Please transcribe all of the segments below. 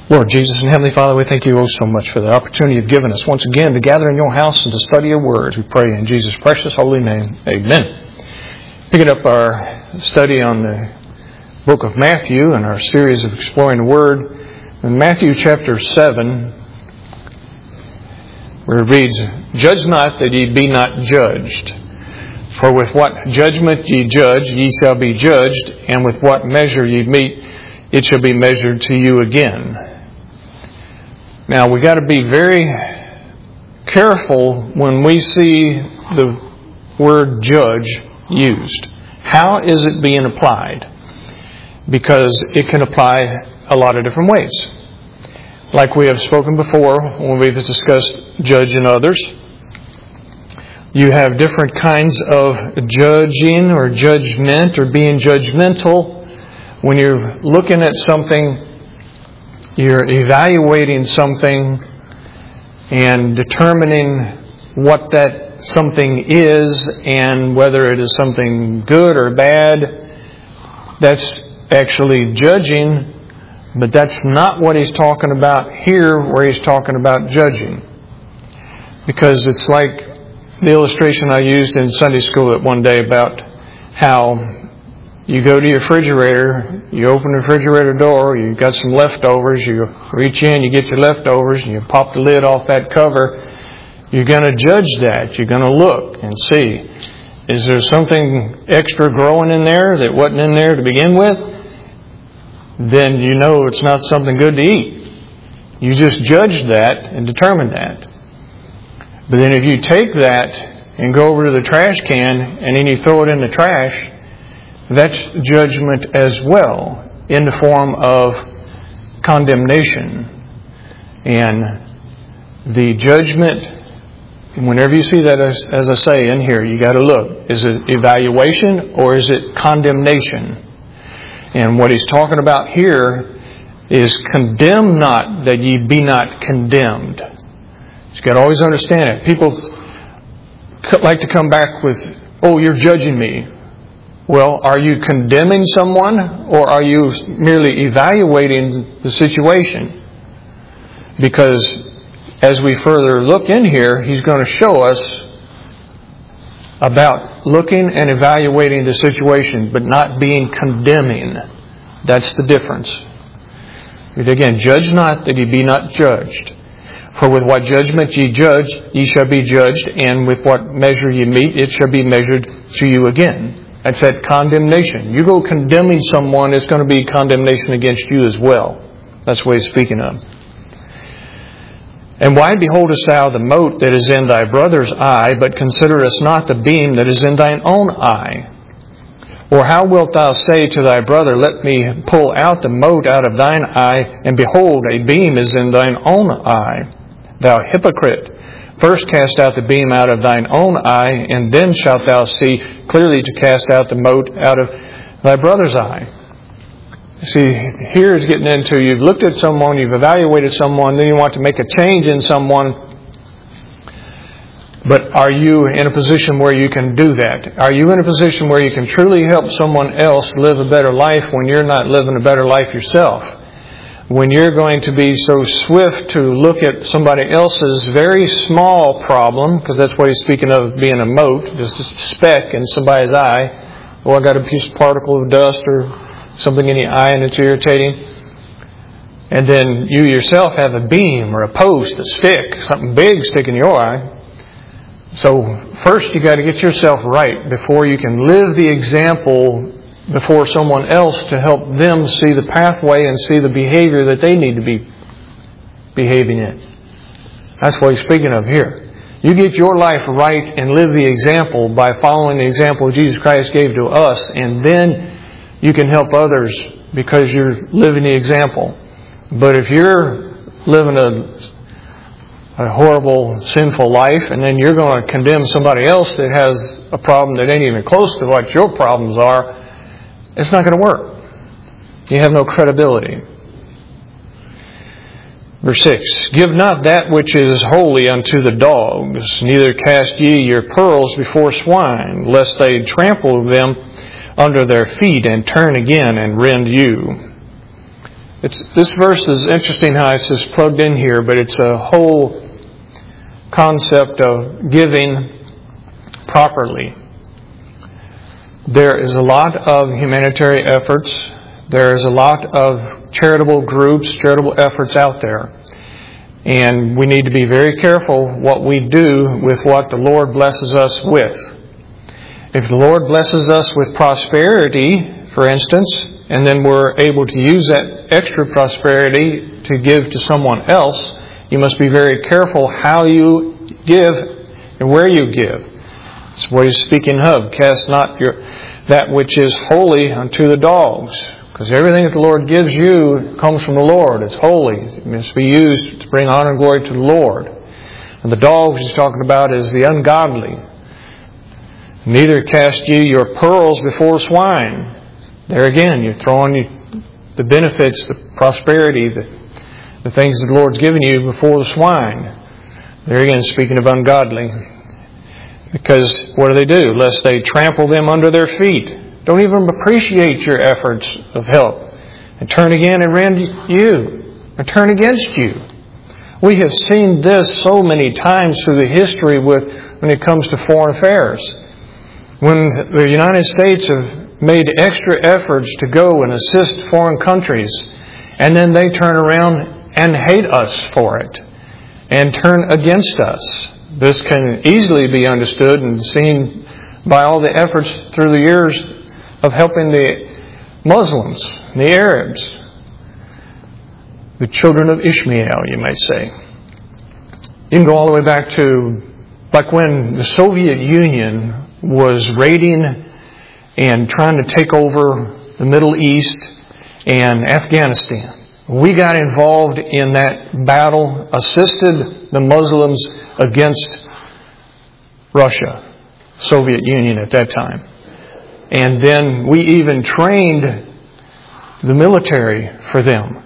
Lord Jesus and Heavenly Father, we thank you so much for the opportunity you've given us once again to gather in your house and to study your words. We pray in Jesus' precious holy name. Amen. Picking up our study on the book of Matthew and our series of exploring the Word. In Matthew chapter 7, where it reads, "Judge not that ye be not judged. For with what judgment ye judge, ye shall be judged, and with what measure ye mete, it shall be measured to you again." Now, we've got to be very careful when we see the word judge used. How is it being applied? Because it can apply a lot of different ways. Like we have spoken before when we've discussed judging others, you have different kinds of judging or judgment or being judgmental. When you're looking at something, you're evaluating something and determining what that something is and whether it is something good or bad. That's actually judging, but that's not what he's talking about here where he's talking about judging. Because it's like the illustration I used in Sunday school at one day about how you go to your refrigerator, you open the refrigerator door, you've got some leftovers, you reach in, you get your leftovers, and you pop the lid off that cover. You're going to judge that. You're going to look and see, is there something extra growing in there that wasn't in there to begin with? Then you know it's not something good to eat. You just judge that and determine that. But then if you take that and go over to the trash can and then you throw it in the trash, that's judgment as well, in the form of condemnation. And the judgment, whenever you see that, as I say in here, you got to look. Is it evaluation or is it condemnation? And what he's talking about here is condemn not that ye be not condemned. You've got to always understand it. People like to come back with, "Oh, you're judging me." Well, are you condemning someone or are you merely evaluating the situation? Because as we further look in here, he's going to show us about looking and evaluating the situation, but not being condemning. That's the difference. Again, judge not that ye be not judged. For with what judgment ye judge, ye shall be judged, and with what measure ye mete, it shall be measured to you again. That's that condemnation. You go condemning someone, it's going to be condemnation against you as well. That's what he's speaking of. "And why beholdest thou the mote that is in thy brother's eye, but considerest not the beam that is in thine own eye? Or how wilt thou say to thy brother, Let me pull out the mote out of thine eye, and behold, a beam is in thine own eye? Thou hypocrite! First cast out the beam out of thine own eye, and then shalt thou see clearly to cast out the mote out of thy brother's eye." See, here is getting into, you've looked at someone, you've evaluated someone, then you want to make a change in someone. But are you in a position where you can do that? Are you in a position where you can truly help someone else live a better life when you're not living a better life yourself? When you're going to be so swift to look at somebody else's very small problem, because that's what he's speaking of, being a mote, just a speck in somebody's eye. Oh, I got a piece of particle of dust or something in the eye and it's irritating. And then you yourself have a beam or a post, a stick, something big sticking in your eye. So first you got to get yourself right before you can live the example before someone else to help them see the pathway and see the behavior that they need to be behaving in. That's what he's speaking of here. You get your life right and live the example by following the example Jesus Christ gave to us, and then you can help others because you're living the example. But if you're living a horrible, sinful life, and then you're going to condemn somebody else that has a problem that ain't even close to what your problems are, it's not going to work. You have no credibility. Verse 6, "Give not that which is holy unto the dogs, neither cast ye your pearls before swine, lest they trample them under their feet and turn again and rend you. This verse is interesting how it's just plugged in here, but it's a whole concept of giving properly. There is a lot of humanitarian efforts. There is a lot of charitable groups, charitable efforts out there. And we need to be very careful what we do with what the Lord blesses us with. If the Lord blesses us with prosperity, for instance, and then we're able to use that extra prosperity to give to someone else, you must be very careful how you give and where you give. That's what he's speaking of. Cast not that which is holy unto the dogs. Because everything that the Lord gives you comes from the Lord. It's holy. It must be used to bring honor and glory to the Lord. And the dogs he's talking about is the ungodly. Neither cast ye your pearls before swine. There again, you're throwing the benefits, the prosperity, the things that the Lord's given you before the swine. There again, speaking of ungodly. Because what do? Lest they trample them under their feet. Don't even appreciate your efforts of help. And turn again and rend you. Or turn against you. We have seen this so many times through the history when it comes to foreign affairs. When the United States have made extra efforts to go and assist foreign countries, and then they turn around and hate us for it and turn against us. This can easily be understood and seen by all the efforts through the years of helping the Muslims, the Arabs, the children of Ishmael, you might say. You can go all the way back to like when the Soviet Union was raiding and trying to take over the Middle East and Afghanistan. We got involved in that battle, assisted the Muslims against Russia, Soviet Union at that time. And then we even trained the military for them.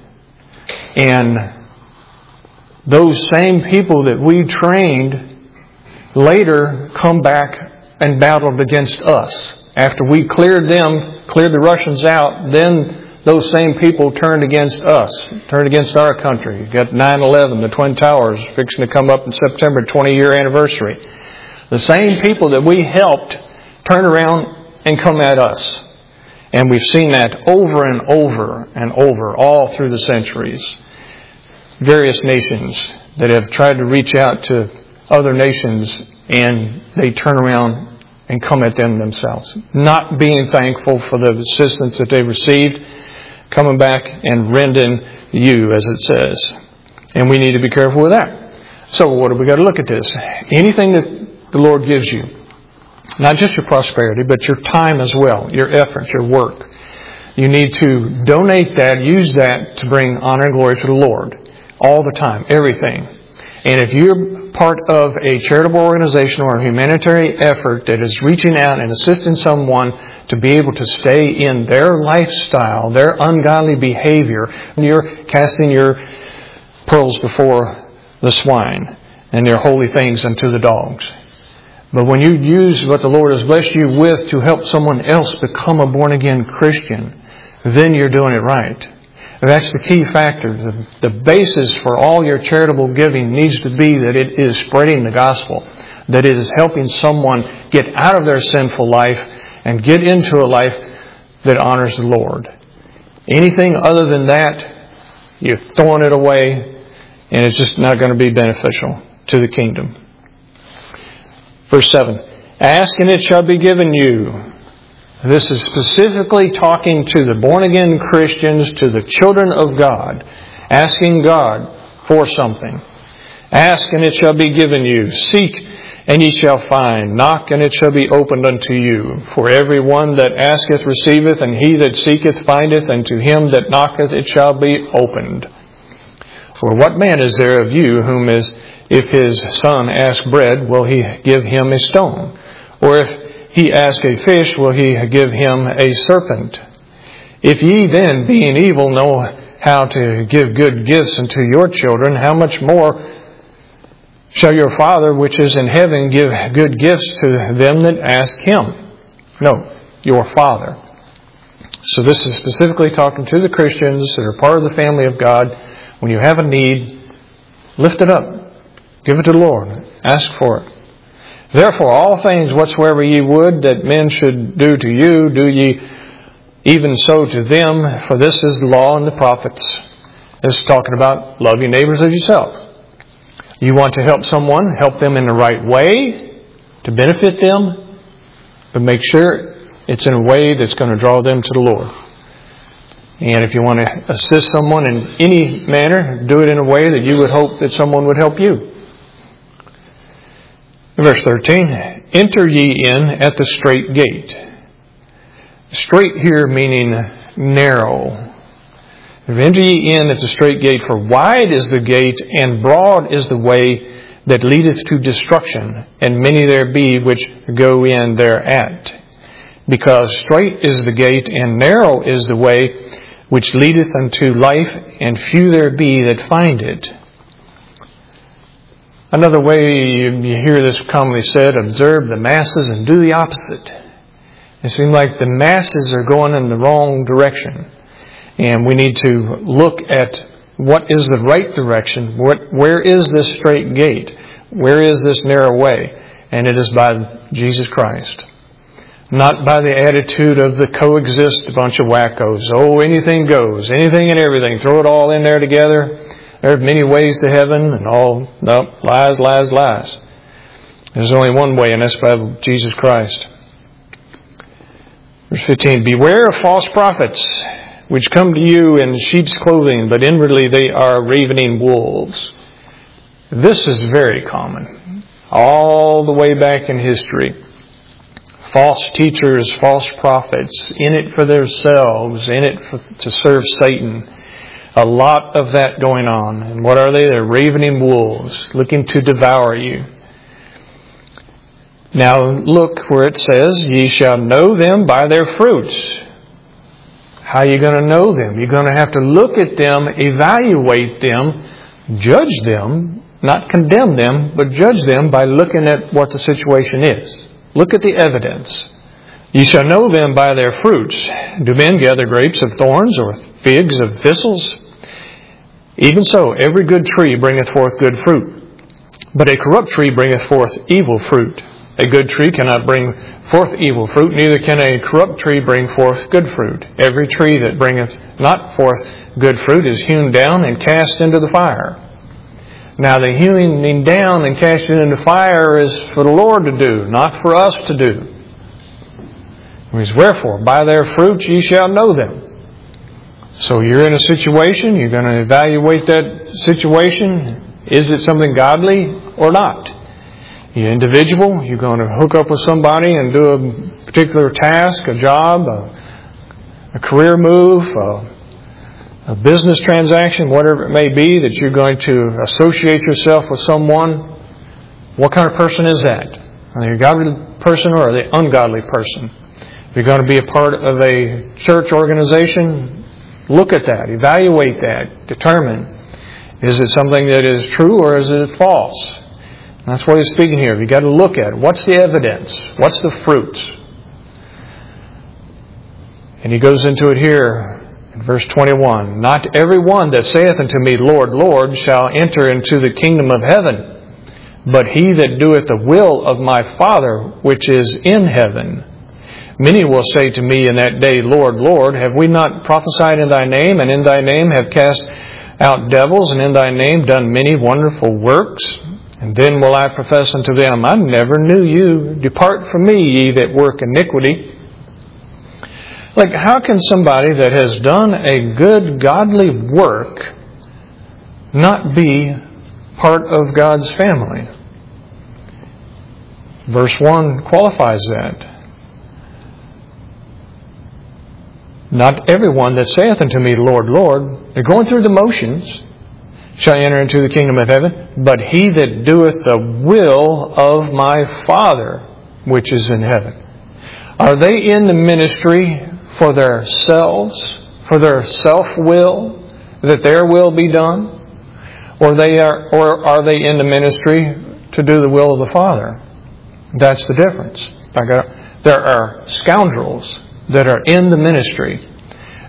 And those same people that we trained later come back and battled against us. After we cleared the Russians out, then those same people turned against us, turned against our country. You got 9/11, the Twin Towers, fixing to come up in September, 20-year anniversary. The same people that we helped turn around and come at us. And we've seen that over and over and over, all through the centuries. Various nations that have tried to reach out to other nations, and they turn around and come at them themselves. Not being thankful for the assistance that they received, coming back and rending you, as it says. And we need to be careful with that. So what do we got to look at this? Anything that the Lord gives you, not just your prosperity, but your time as well, your effort, your work. You need to donate that, use that to bring honor and glory to the Lord. All the time, everything. And if you're part of a charitable organization or a humanitarian effort that is reaching out and assisting someone to be able to stay in their lifestyle, their ungodly behavior, and you're casting your pearls before the swine and their holy things unto the dogs. But when you use what the Lord has blessed you with to help someone else become a born-again Christian, then you're doing it right. That's the key factor. The basis for all your charitable giving needs to be that it is spreading the gospel, that it is helping someone get out of their sinful life and get into a life that honors the Lord. Anything other than that, you're throwing it away, and it's just not going to be beneficial to the kingdom. Verse 7, ask and it shall be given you. This is specifically talking to the born-again Christians, to the children of God, asking God for something. Ask and it shall be given you. Seek and ye shall find. Knock and it shall be opened unto you. For every one that asketh receiveth, and he that seeketh findeth, and to him that knocketh it shall be opened. For what man is there of you whom if his son ask bread, will he give him a stone? Or if he ask a fish, will he give him a serpent? If ye then, being evil, know how to give good gifts unto your children, how much more shall your Father which is in heaven give good gifts to them that ask him? No, your Father. So this is specifically talking to the Christians that are part of the family of God. When you have a need, lift it up. Give it to the Lord. Ask for it. Therefore, all things whatsoever ye would that men should do to you, do ye even so to them, for this is the law and the prophets. This is talking about love your neighbors as yourself. You want to help someone, help them in the right way to benefit them, but make sure it's in a way that's going to draw them to the Lord. And if you want to assist someone in any manner, do it in a way that you would hope that someone would help you. Verse 13, enter ye in at the strait gate. Strait here meaning narrow. Enter ye in at the strait gate, for wide is the gate, and broad is the way that leadeth to destruction, and many there be which go in thereat. Because strait is the gate, and narrow is the way which leadeth unto life, and few there be that find it. Another way you hear this commonly said, observe the masses and do the opposite. It seems like the masses are going in the wrong direction. And we need to look at what is the right direction. Where is this straight gate? Where is this narrow way? And it is by Jesus Christ. Not by the attitude of the coexist bunch of wackos. Oh, anything goes. Anything and everything. Throw it all in there together. There are many ways to heaven and all. No, lies, lies, lies. There's only one way, and that's by Jesus Christ. Verse 15, beware of false prophets, which come to you in sheep's clothing, but inwardly they are ravening wolves. This is very common. All the way back in history. False teachers, false prophets, in it for themselves, in it to serve Satan. A lot of that going on. And what are they? They're ravening wolves, looking to devour you. Now look where it says, ye shall know them by their fruits. How are you going to know them? You're going to have to look at them, evaluate them, judge them, not condemn them, but judge them by looking at what the situation is. Look at the evidence. Ye shall know them by their fruits. Do men gather grapes of thorns or figs of thistles? Even so, every good tree bringeth forth good fruit, but a corrupt tree bringeth forth evil fruit. A good tree cannot bring forth evil fruit, neither can a corrupt tree bring forth good fruit. Every tree that bringeth not forth good fruit is hewn down and cast into the fire. Now the hewing down and casting into the fire is for the Lord to do, not for us to do. It means, wherefore, by their fruits ye shall know them. So you're in a situation, you're going to evaluate that situation. Is it something godly or not? You're an individual, you're going to hook up with somebody and do a particular task, a job, a career move, a business transaction, whatever it may be, that you're going to associate yourself with someone. What kind of person is that? Are they a godly person or are they an ungodly person? If you're going to be a part of a church organization, look at that, evaluate that, determine, is it something that is true or is it false? That's what he's speaking here. You've got to look at it. What's the evidence? What's the fruits? And he goes into it here in verse 21. Not every one that saith unto me, Lord, Lord, shall enter into the kingdom of heaven, but he that doeth the will of my Father which is in heaven. Many will say to me in that day, Lord, Lord, have we not prophesied in thy name, and in thy name have cast out devils, and in thy name done many wonderful works? And then will I profess unto them, I never knew you. Depart from me, ye that work iniquity. Like, how can somebody that has done a good, godly work not be part of God's family? Verse 1 qualifies that. Not everyone that saith unto me, Lord, Lord, they're going through the motions, shall enter into the kingdom of heaven, but he that doeth the will of my Father which is in heaven. Are they in the ministry for their selves, for their self-will, that their will be done? Or are they in the ministry to do the will of the Father? That's the difference. There are scoundrels that are in the ministry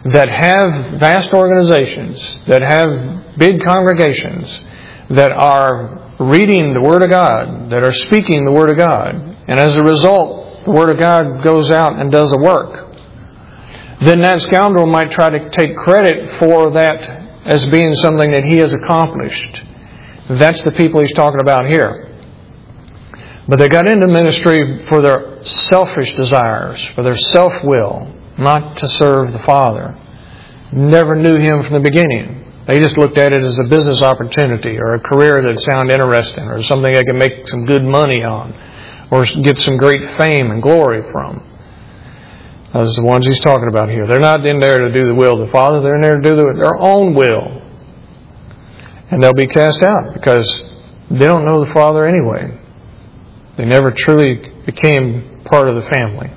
that have vast organizations, that have big congregations, that are reading the Word of God, that are speaking the Word of God, and as a result, the Word of God goes out and does the work, then that scoundrel might try to take credit for that as being something that he has accomplished. That's the people he's talking about here. But they got into ministry for their selfish desires, for their self-will, not to serve the Father. Never knew Him from the beginning. They just looked at it as a business opportunity or a career that sounded interesting or something they could make some good money on or get some great fame and glory from. Those are the ones he's talking about here. They're not in there to do the will of the Father. They're in there to do their own will. And they'll be cast out because they don't know the Father anyway. They never truly became part of the family.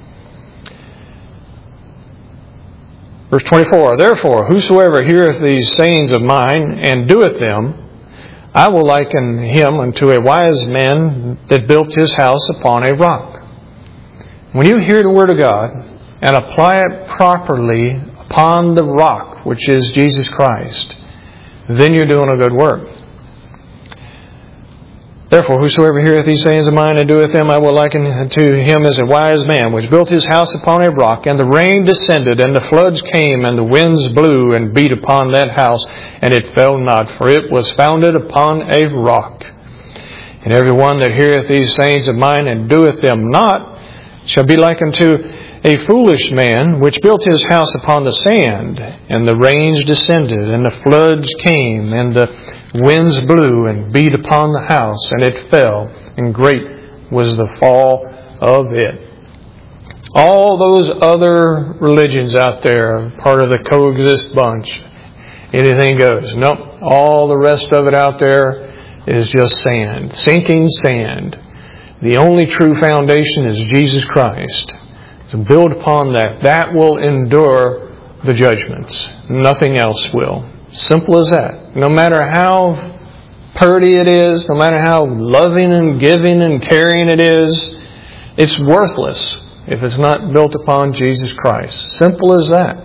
Verse 24, Therefore, whosoever heareth these sayings of mine, and doeth them, I will liken him unto a wise man that built his house upon a rock. When you hear the Word of God, and apply it properly upon the rock, which is Jesus Christ, then you're doing a good work. Therefore, whosoever heareth these sayings of mine and doeth them, I will liken unto him as a wise man, which built his house upon a rock, and the rain descended, and the floods came, and the winds blew and beat upon that house, and it fell not, for it was founded upon a rock. And every one that heareth these sayings of mine and doeth them not shall be like unto a foolish man, which built his house upon the sand, and the rains descended, and the floods came, and the winds blew and beat upon the house, and it fell, and great was the fall of it. All those other religions out there, part of the coexist bunch, anything goes. Nope, all the rest of it out there is just sand, sinking sand. The only true foundation is Jesus Christ. So build upon that. That will endure the judgments. Nothing else will. Simple as that. No matter how purty it is, no matter how loving and giving and caring it is, it's worthless if it's not built upon Jesus Christ. Simple as that.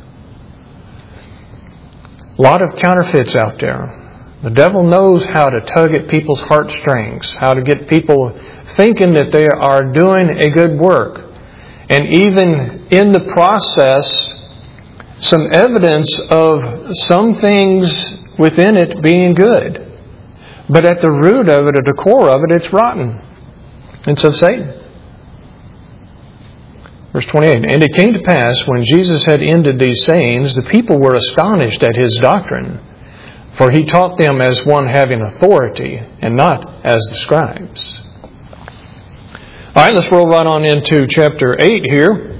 A lot of counterfeits out there. The devil knows how to tug at people's heartstrings, how to get people thinking that they are doing a good work. And even in the process, some evidence of some things within it being good. But at the root of it, at the core of it, it's rotten. It's of Satan. Verse 28, And it came to pass, when Jesus had ended these sayings, the people were astonished at His doctrine. For He taught them as one having authority, and not as the scribes. All right, let's roll right on into chapter 8 here.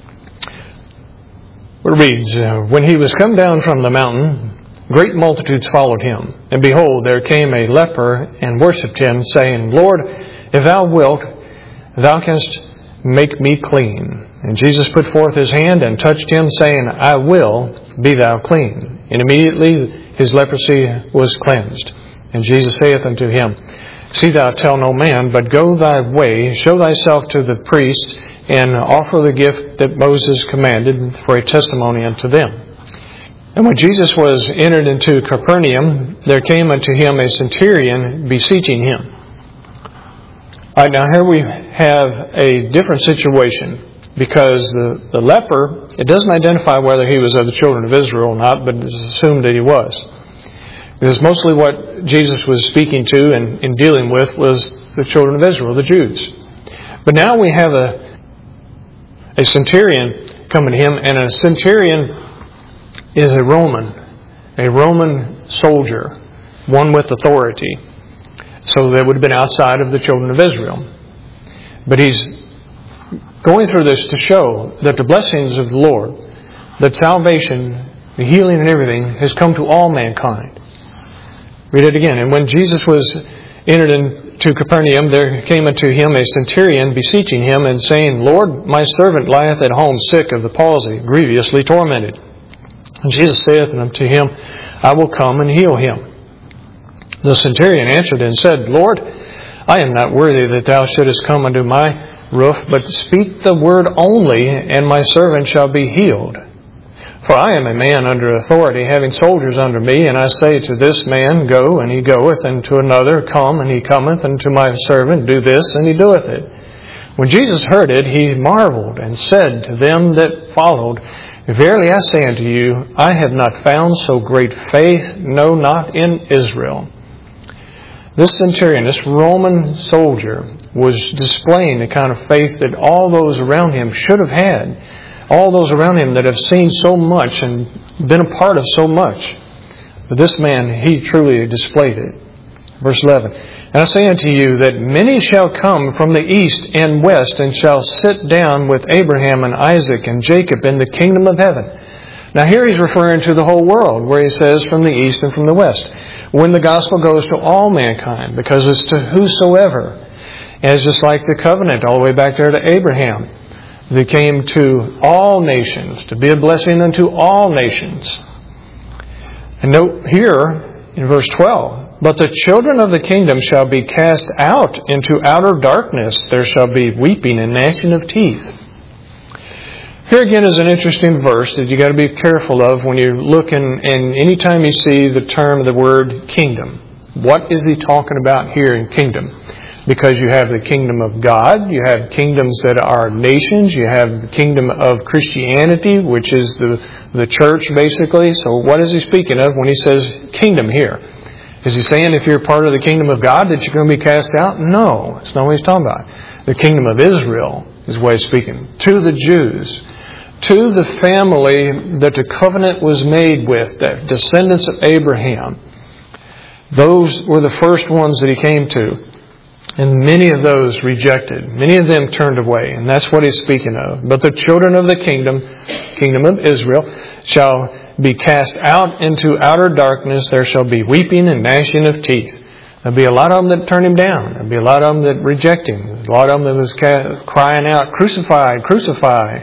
It reads, When He was come down from the mountain, great multitudes followed Him. And behold, there came a leper and worshipped Him, saying, Lord, if Thou wilt, Thou canst make me clean. And Jesus put forth His hand and touched him, saying, I will, be thou clean. And immediately his leprosy was cleansed. And Jesus saith unto him, See thou tell no man, but go thy way, show thyself to the priest, and offer the gift that Moses commanded for a testimony unto them. And when Jesus was entered into Capernaum, there came unto him a centurion beseeching him. All right, now here we have a different situation, because the leper, it doesn't identify whether he was of the children of Israel or not, but it's assumed that he was. Because mostly what Jesus was speaking to and dealing with was the children of Israel, the Jews. But now we have a centurion coming to him, and a centurion is a Roman soldier, one with authority. So that would have been outside of the children of Israel. But he's going through this to show that the blessings of the Lord, that salvation, the healing and everything, has come to all mankind. Read it again. And when Jesus was entered into Capernaum, there came unto him a centurion beseeching him and saying, Lord, my servant lieth at home sick of the palsy, grievously tormented. And Jesus saith unto him, I will come and heal him. The centurion answered and said, Lord, I am not worthy that thou shouldest come under my roof, but speak the word only, and my servant shall be healed. For I am a man under authority, having soldiers under me, and I say to this man, Go, and he goeth, and to another, Come, and he cometh, and to my servant, Do this, and he doeth it. When Jesus heard it, he marveled, and said to them that followed, Verily I say unto you, I have not found so great faith, no, not in Israel. This centurion, this Roman soldier, was displaying the kind of faith that all those around him should have had. All those around him that have seen so much and been a part of so much. But this man, he truly displayed it. Verse 11. And I say unto you that many shall come from the east and west and shall sit down with Abraham and Isaac and Jacob in the kingdom of heaven. Now here he's referring to the whole world, where he says from the east and from the west. When the gospel goes to all mankind, because it's to whosoever. And it's just like the covenant all the way back there to Abraham. They came to all nations, to be a blessing unto all nations. And note here in verse 12, But the children of the kingdom shall be cast out into outer darkness. There shall be weeping and gnashing of teeth. Here again is an interesting verse that you got to be careful of when you're looking, and anytime you see the word kingdom. What is he talking about here in kingdom? Because you have the kingdom of God, you have kingdoms that are nations, you have the kingdom of Christianity, which is the church basically. So what is he speaking of when he says kingdom here? Is he saying if you're part of the kingdom of God that you're going to be cast out? No, that's not what he's talking about. The kingdom of Israel is what he's speaking. To the Jews, to the family that the covenant was made with, the descendants of Abraham. Those were the first ones that he came to. And many of those rejected. Many of them turned away. And that's what he's speaking of. But the children of the kingdom of Israel, shall be cast out into outer darkness. There shall be weeping and gnashing of teeth. There'll be a lot of them that turn him down. There'll be a lot of them that reject him. A lot of them that was crying out, Crucify, crucify.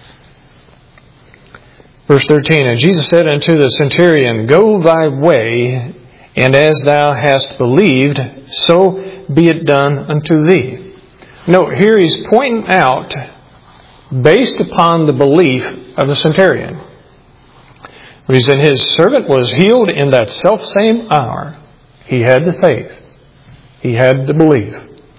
Verse 13, And Jesus said unto the centurion, Go thy way, and as thou hast believed, so be it done unto thee. Note, here he's pointing out, based upon the belief of the centurion. He said his servant was healed in that selfsame hour. He had the faith. He had the belief.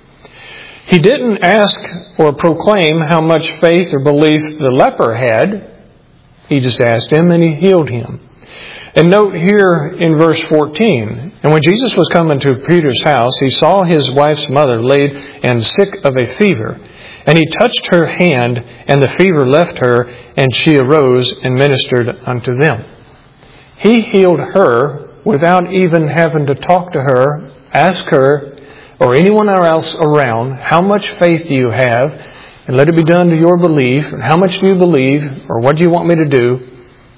He didn't ask or proclaim how much faith or belief the leper had. He just asked him and he healed him. And note here in verse 14, And when Jesus was coming to Peter's house, he saw his wife's mother laid and sick of a fever. And he touched her hand, and the fever left her, and she arose and ministered unto them. He healed her without even having to talk to her, ask her, or anyone else around, how much faith do you have? And let it be done to your belief. And how much do you believe? Or what do you want me to do?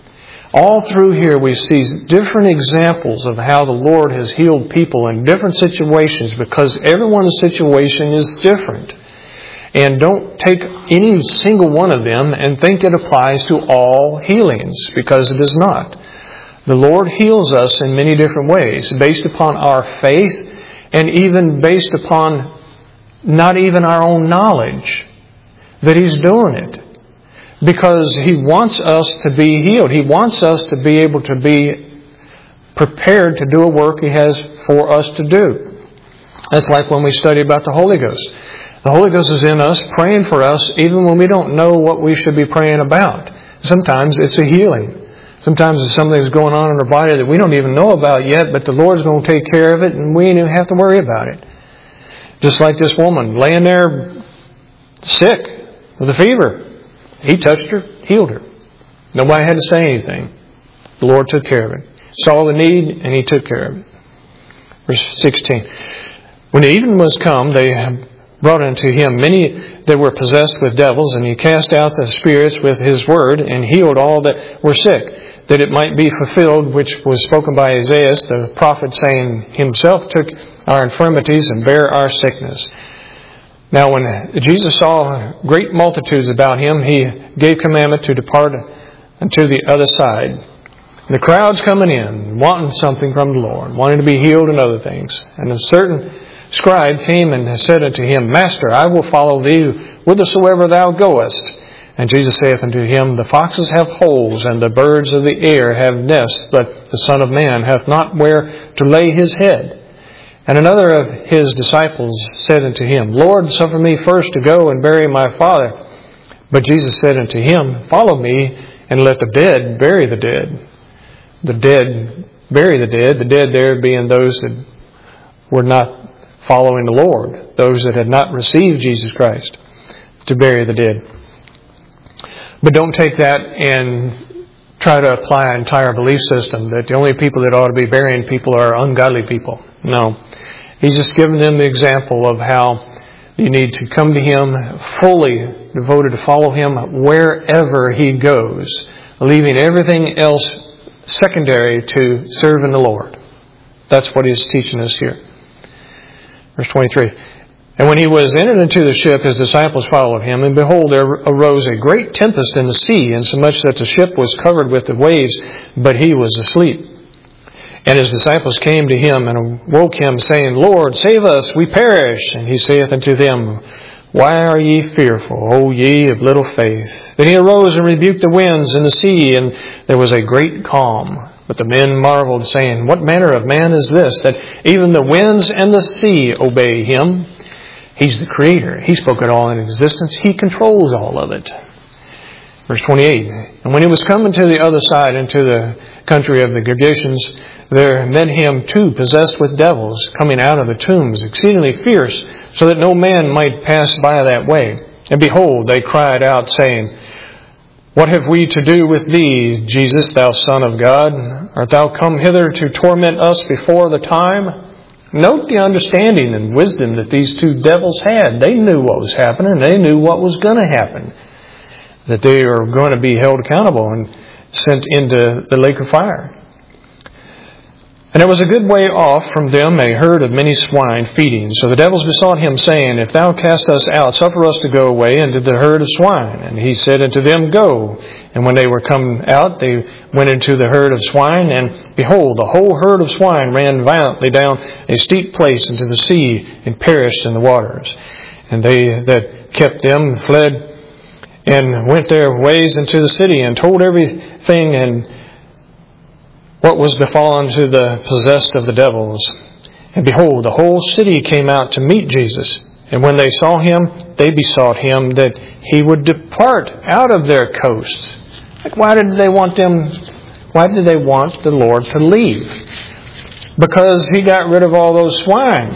All through here we see different examples of how the Lord has healed people in different situations, because everyone's situation is different. And don't take any single one of them and think it applies to all healings, because it does not. The Lord heals us in many different ways, based upon our faith and even based upon not even our own knowledge that He's doing it. Because He wants us to be healed. He wants us to be able to be prepared to do a work He has for us to do. That's like when we study about the Holy Ghost. The Holy Ghost is in us, praying for us, even when we don't know what we should be praying about. Sometimes it's a healing. Sometimes it's something that's going on in our body that we don't even know about yet, but the Lord's going to take care of it, and we ain't even have to worry about it. Just like this woman laying there sick with a fever. He touched her, healed her. Nobody had to say anything. The Lord took care of it. Saw the need, and He took care of it. Verse 16. When the evening was come, they brought unto Him many that were possessed with devils, and He cast out the spirits with His word, and healed all that were sick, that it might be fulfilled, which was spoken by Isaiah, the prophet, saying, Himself took our infirmities and bare our sickness. Now when Jesus saw great multitudes about Him, He gave commandment to depart unto the other side. And the crowd's coming in, wanting something from the Lord, wanting to be healed and other things. And a certain scribe came and said unto Him, Master, I will follow Thee whithersoever Thou goest. And Jesus saith unto him, The foxes have holes, and the birds of the air have nests, but the Son of Man hath not where to lay his head. And another of his disciples said unto him, Lord, suffer me first to go and bury my Father. But Jesus said unto him, Follow me, and let the dead bury the dead. The dead bury the dead there being those that were not following the Lord, those that had not received Jesus Christ, to bury the dead. But don't take that and try to apply an entire belief system that the only people that ought to be burying people are ungodly people. No. He's just giving them the example of how you need to come to Him fully devoted to follow Him wherever He goes, leaving everything else secondary to serving the Lord. That's what He's teaching us here. Verse 23. And when He was entered into the ship, His disciples followed Him, and behold, there arose a great tempest in the sea, insomuch that the ship was covered with the waves, but He was asleep. And His disciples came to Him and awoke Him, saying, Lord, save us, we perish. And He saith unto them, Why are ye fearful, O ye of little faith? Then He arose and rebuked the winds and the sea, and there was a great calm. But the men marveled, saying, What manner of man is this, that even the winds and the sea obey Him? He's the Creator. He spoke it all in existence. He controls all of it. Verse 28. And when He was coming to the other side, into the country of the Gergesenes, there met Him two possessed with devils, coming out of the tombs, exceedingly fierce, so that no man might pass by that way. And behold, they cried out, saying, What have we to do with Thee, Jesus, Thou Son of God? Art Thou come hither to torment us before the time? Note the understanding and wisdom that these two devils had. They knew what was happening. They knew what was going to happen. That they are going to be held accountable and sent into the lake of fire. And there was a good way off from them a herd of many swine feeding. So the devils besought Him, saying, If Thou cast us out, suffer us to go away into the herd of swine. And He said unto them, Go. And when they were come out, they went into the herd of swine. And behold, the whole herd of swine ran violently down a steep place into the sea, and perished in the waters. And they that kept them fled and went their ways into the city, and told everything and what was befallen to the possessed of the devils. And behold, the whole city came out to meet Jesus. And when they saw Him, they besought Him that He would depart out of their coasts. Like, why did they want the Lord to leave? Because He got rid of all those swine.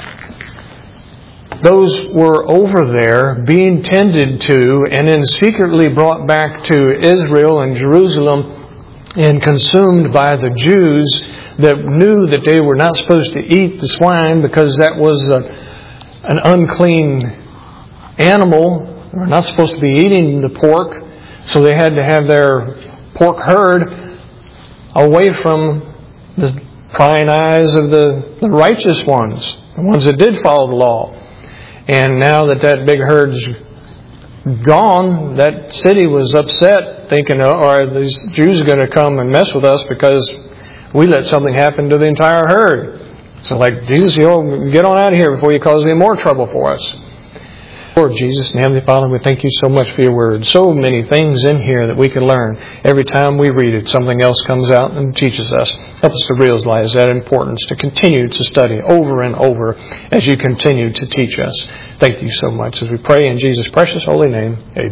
Those were over there being tended to and then secretly brought back to Israel and Jerusalem and consumed by the Jews that knew that they were not supposed to eat the swine because that was an unclean animal. They were not supposed to be eating the pork, so they had to have their pork herd away from the prying eyes of the righteous ones, the ones that did follow the law. And now that big herd's gone, that city was upset, thinking, are these Jews going to come and mess with us because we let something happen to the entire herd? So like, Jesus, get on out of here before you cause any more trouble for us. Lord Jesus and Heavenly Father, we thank You so much for Your Word. So many things in here that we can learn. Every time we read it, something else comes out and teaches us. Help us to realize that importance, to continue to study over and over as You continue to teach us. Thank You so much as we pray in Jesus' precious holy name. Amen.